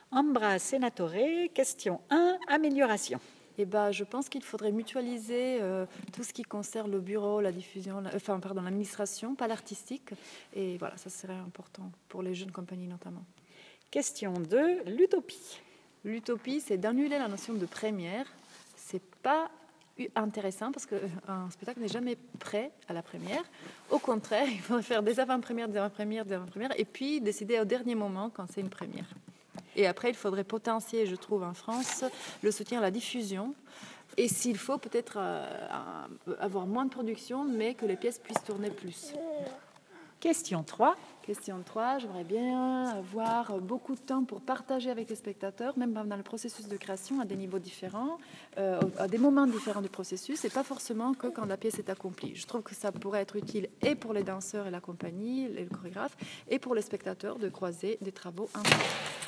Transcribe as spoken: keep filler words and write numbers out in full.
Ambra Senatore, question un, amélioration. Eh ben, je pense qu'il faudrait mutualiser euh, tout ce qui concerne le bureau, la diffusion, la, enfin, pardon, l'administration, pas l'artistique. Et voilà, ça serait important pour les jeunes compagnies notamment. Question deux, l'utopie. L'utopie, c'est d'annuler la notion de première. C'est pas intéressant parce qu'un spectacle n'est jamais prêt à la première. Au contraire, il faudrait faire des avant-premières, des avant-premières, des avant-premières, et puis décider au dernier moment quand c'est une première. Et après, il faudrait potentier, je trouve, en France, le soutien à la diffusion. Et s'il faut, peut-être euh, avoir moins de production, mais que les pièces puissent tourner plus. Question trois. Question trois, j'aimerais bien avoir beaucoup de temps pour partager avec les spectateurs, même dans le processus de création, à des niveaux différents, euh, à des moments différents du processus, et pas forcément que quand la pièce est accomplie. Je trouve que ça pourrait être utile et pour les danseurs et la compagnie, et le chorégraphe, et pour les spectateurs de croiser des travaux ensemble.